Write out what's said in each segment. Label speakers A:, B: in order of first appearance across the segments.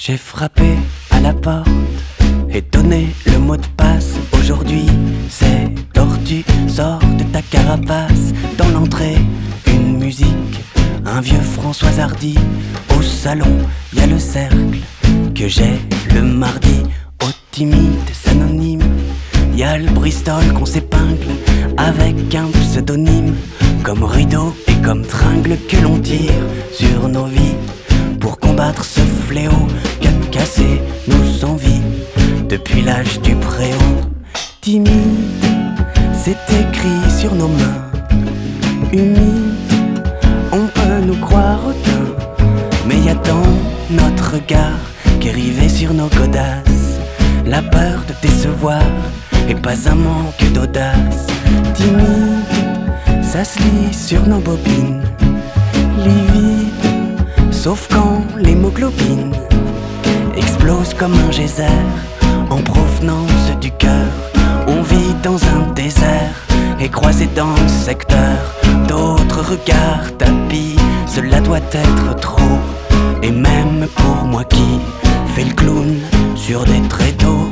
A: J'ai frappé à la porte et donné le mot de passe. Aujourd'hui c'est tordu, sors de ta carapace. Dans l'entrée, une musique, un vieux François Hardy. Au salon, y a le cercle que j'ai le mardi. Au timide anonyme, y a le Bristol qu'on s'épingle avec un pseudonyme. Comme rideau et comme tringle que l'on tire sur nos vies pour combattre ce fléau qu'a cassé nos envies depuis l'âge du préau. Timide, c'est écrit sur nos mains. Humide, on peut nous croire hautains, mais y a dans notre regard qu'est rivé sur nos godasses la peur de décevoir et pas un manque d'audace. Timide, ça se lit sur nos bobines. Livide, sauf quand l'hémoglobine explose comme un geyser en provenance du cœur. On vit dans un désert et croisé dans le secteur d'autres regards tapis. Cela doit être trop, et même pour moi qui fais le clown sur des tréteaux.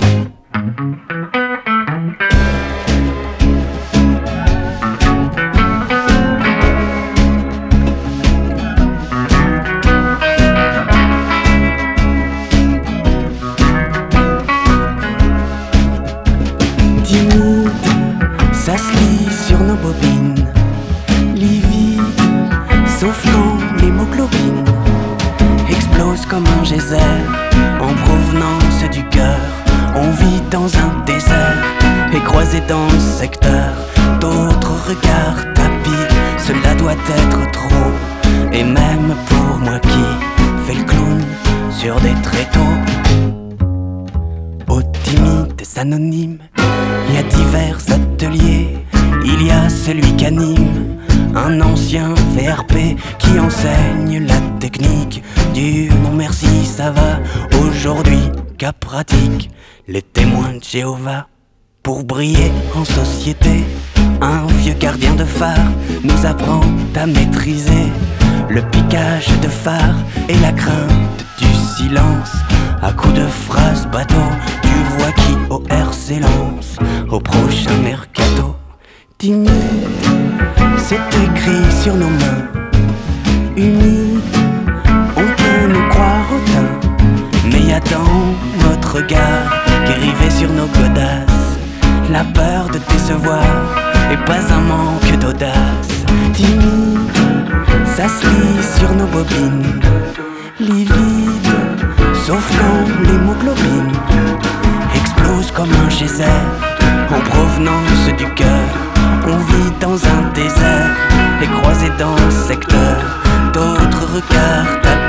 A: Timide, ça se lit sur nos bobines. Livide, sauf quand l'hémoglobine explose comme un geyser en provenance du cœur. On vit dans un désert et croisé dans le secteur d'autres regards tapis. Cela doit être trop, et même pour moi qui fais le clown sur des tréteaux. Aux timides anonymes, il y a divers ateliers. Il y a celui qu'anime un ancien VRP qui enseigne la technique du non merci ça va. Aujourd'hui, cas pratique, les témoins de Jéhovah. Pour briller en société, un vieux gardien de phare nous apprend à maîtriser le piquage de phare et la crainte du silence. À coups de phrases bateau, tu vois qui au R s'élance au prochain mercato. Timide, c'est écrit sur nos mains. Humide, on peut nous croire hautains, mais y a dans notre regard qu'est rivé sur nos godasses la peur de décevoir et pas un manque d'audace. Timide, ça se lit sur nos bobines. Livide, sauf quand l'hémoglobine explose comme un geyser en provenance du cœur. On vit dans un désert et croisé dans le secteur d'autres regards tapis.